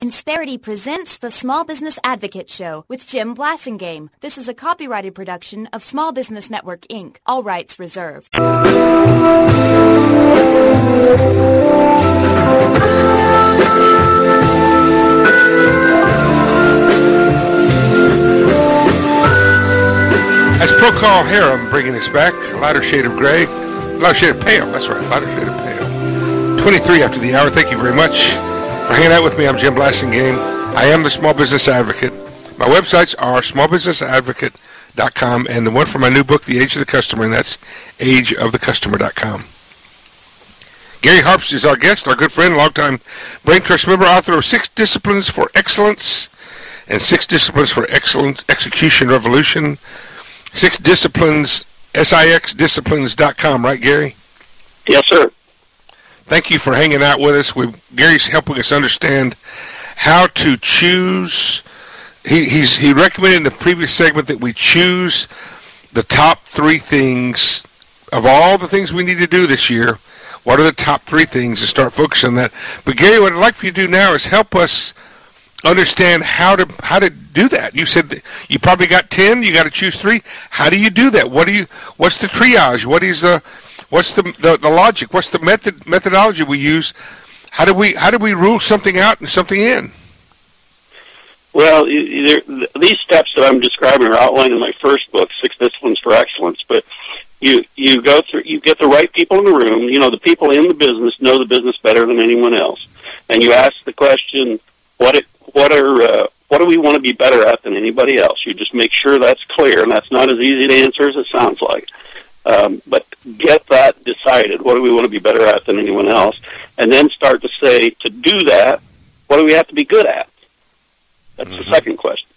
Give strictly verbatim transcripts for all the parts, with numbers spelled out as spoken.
Insperity presents the Small Business Advocate Show with Jim Blasingame. This is a copyrighted production of Small Business Network, Incorporated. All rights reserved. As Procol Harum bringing us back, a lighter shade of gray, lighter shade of pale, that's right, lighter shade of pale. twenty-three after the hour, thank you very much for hanging out with me. I'm Jim Blasingame. I am the Small Business Advocate. My websites are small business advocate dot com and the one for my new book, The Age of the Customer, and that's age of the customer dot com. Gary Harps is our guest, our good friend, longtime Brain Trust member, author of Six Disciplines for Excellence and Six Disciplines for Excellence Execution Revolution. Six Disciplines, six disciplines dot com, right, Gary? Yes, sir. Thank you for hanging out with us. We, Gary's helping us understand how to choose. He, he's, he recommended in the previous segment that we choose the top three things of all the things we need to do this year. What are the top three things, and start focusing on that. But Gary, what I'd like for you to do now is help us understand how to how to do that. You said that you probably got ten. You got to choose three. How do you do that? What do you? What's the triage? What is the? What's the, the the logic? What's the method methodology we use? How do we how do we rule something out and something in? Well, you, there, these steps that I'm describing are outlined in my first book, Six Disciplines for Excellence. But you you go through, you get the right people in the room. You know, the people in the business know the business better than anyone else, and you ask the question, what it, what are uh, what do we want to be better at than anybody else? You just make sure that's clear, and that's not as easy to answer as it sounds like. Um, but get that decided. What do we want to be better at than anyone else? And then start to say, to do that, what do we have to be good at? That's mm-hmm. the second question.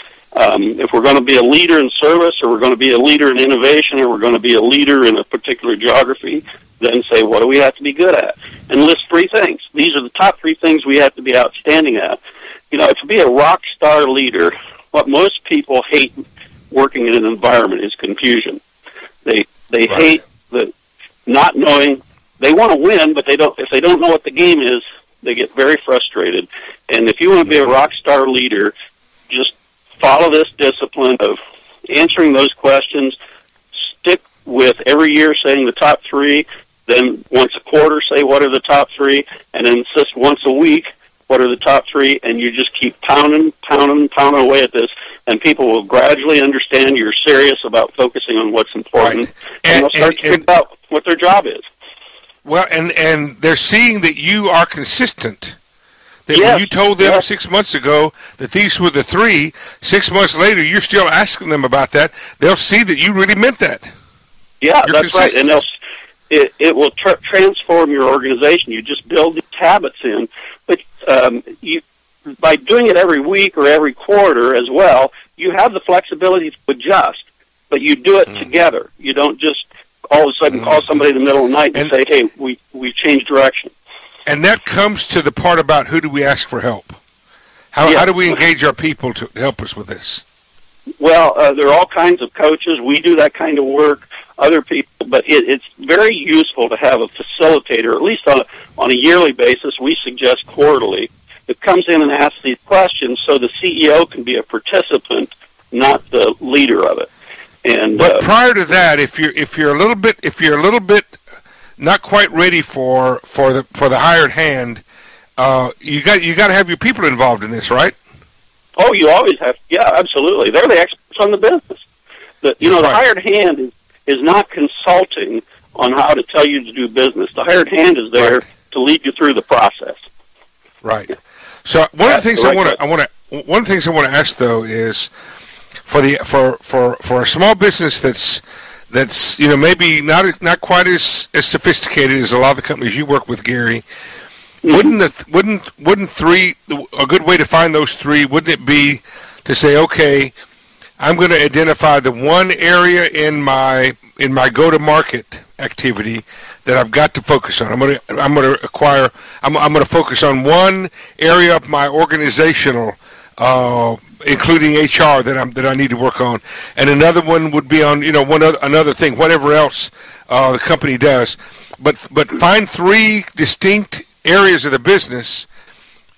Um, if we're going to be a leader in service, or we're going to be a leader in innovation, or we're going to be a leader in a particular geography, then say, what do we have to be good at? And list three things. These are the top three things we have to be outstanding at. You know, to be a rock star leader, what most people hate working in an environment is confusion. They they right. hate the not knowing. They want to win, but they don't. If they don't know what the game is, they get very frustrated. And if you want to be a rock star leader, just follow this discipline of answering those questions. Stick with every year saying the top three. Then once a quarter, say what are the top three, and then insist once a week what are the top three, and you just keep pounding, pounding, pounding away at this, and people will gradually understand you're serious about focusing on what's important, right. and, and they'll start and, to figure out what their job is. Well, and, and they're seeing that you are consistent. That yes. when you told them yes. six months ago that these were the three, six months later you're still asking them about that, they'll see that you really meant that. Yeah, you're that's right, and they'll It, it will tr- transform your organization. You just build these habits in. But um, you, by doing it every week or every quarter as well, you have the flexibility to adjust. But you do it mm. together. You don't just all of a sudden mm. call somebody in the middle of the night and, and say, hey, we, we changed direction. And that comes to the part about who do we ask for help? How, yeah. how do we engage our people to help us with this? Well, uh, there are all kinds of coaches. We do that kind of work. Other people, but it, it's very useful to have a facilitator, at least on a, on a yearly basis. We suggest quarterly, that comes in and asks these questions, so the C E O can be a participant, not the leader of it. And but uh, prior to that, if you're if you're a little bit if you're a little bit not quite ready for for the for the hired hand, uh, you got you got to have your people involved in this, right? Oh, you always have. Yeah, absolutely. They're the experts on the business. The, you know, the right. hired hand is. is not consulting on how to tell you to do business. The hired hand is there right. to lead you through the process. Right. So one That's of the things the I right want to I want to one of the things I want to ask though is for the for, for, for a small business that's that's you know maybe not not quite as, as sophisticated as a lot of the companies you work with, Gary. Mm-hmm. Wouldn't the, wouldn't wouldn't three a good way to find those three? Wouldn't it be to say, okay, I'm going to identify the one area in my in my go-to-market activity that I've got to focus on. I'm going to I'm going to acquire. I'm I'm going to focus on one area of my organizational, uh, including H R that I'm that I need to work on, and another one would be on you know one other, another thing, whatever else uh, the company does. But but find three distinct areas of the business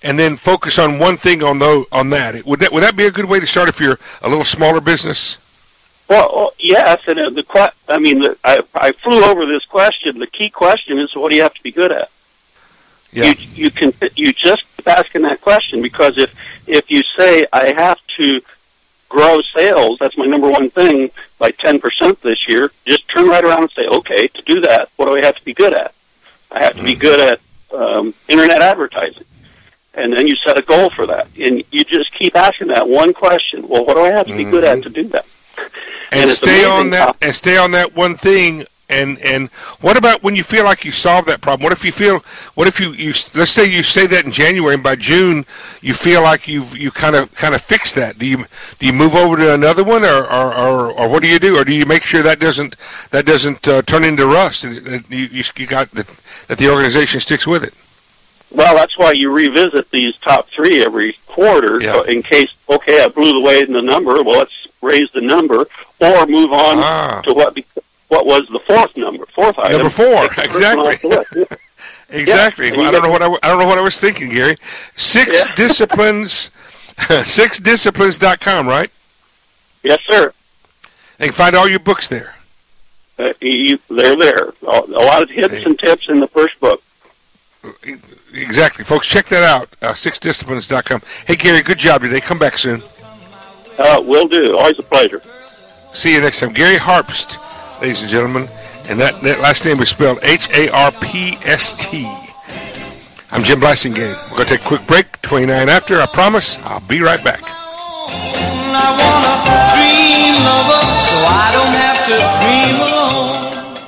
and then focus on one thing on those, on that. Would that would that be a good way to start if you're a little smaller business? Well, oh, yes, and uh, the que- I mean, the, I I flew over this question. The key question is, what do you have to be good at? Yeah. You you can you just keep asking that question, because if if you say I have to grow sales, that's my number one thing, by ten percent this year, just turn right around and say, okay, to do that, what do I have to be good at? I have to be good at um, internet advertising. And then you set a goal for that. And you just keep asking that one question. Well, what do I have to be mm-hmm. good at to do that? And, and stay on that how- and stay on that one thing. And and what about when you feel like you solved that problem? What if you feel? What if you, you let's say you say that in January, and by June you feel like you've you kind of kind of fixed that? Do you do you move over to another one, or or, or, or what do you do, or do you make sure that doesn't that doesn't uh, turn into rust? And you you, you got that that the organization sticks with it. Well, that's why you revisit these top three every quarter, yeah. so in case, okay, I blew the way in the number. Well, let's raise the number, or move on ah. to what. Be- What was the fourth number? Fourth item. Number four, exactly. exactly. Yeah. Well, I don't know what I, I don't know what I was thinking, Gary. Six yeah. disciplines, six disciplines dot com, right? Yes, sir. And you can find all your books there. Uh, you, they're there. A lot of hints hey. and tips in the first book. Exactly, folks. Check that out. Uh, six disciplines dot com. Hey, Gary, good job today. Come back soon. Uh, will do. Always a pleasure. See you next time, Gary Harpst. Ladies and gentlemen, and that, that last name is spelled H A R P S T. I'm Jim Blasingame. We're going to take a quick break, twenty-nine after. I promise I'll be right back. I want a dream lover, so I don't have to dream alone.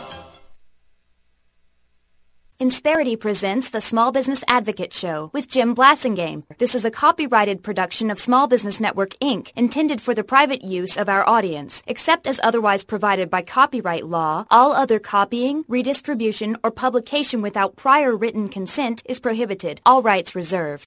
Insperity presents the Small Business Advocate Show with Jim Blasingame. This is a copyrighted production of Small Business Network, Incorporated, intended for the private use of our audience. Except as otherwise provided by copyright law, all other copying, redistribution, or publication without prior written consent is prohibited. All rights reserved.